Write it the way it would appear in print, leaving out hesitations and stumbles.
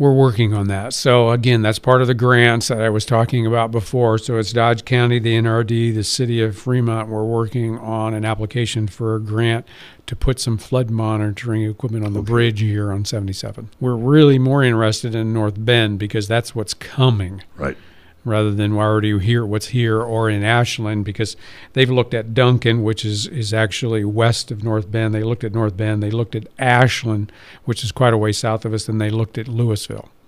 We're working on that. So again, that's part of the grants that I was talking about before. So it's Dodge County, the NRD, the city of Fremont. We're working on an application for a grant to put some flood monitoring equipment on the bridge here on 77. We're really more interested in North Bend because that's what's coming. Right. Rather than already here, what's here, or in Ashland, because they've looked at Duncan, which is actually west of North Bend. They looked at North Bend. They looked at Ashland, which is quite a way south of us, and they looked at Louisville.